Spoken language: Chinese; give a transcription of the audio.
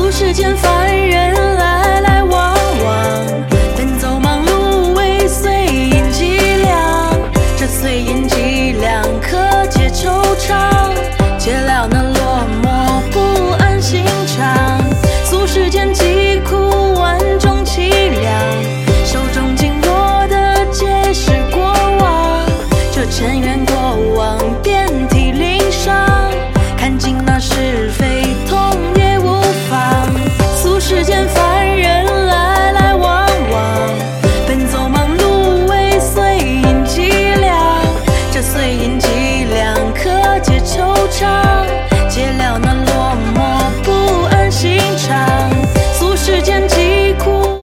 世间凡人来来往往，奔走忙碌为碎银几两，这碎银几两可解惆怅，解了那落寞不安心肠。俗世间疾苦万种凄凉，手中紧握的皆是过往，这尘缘过往别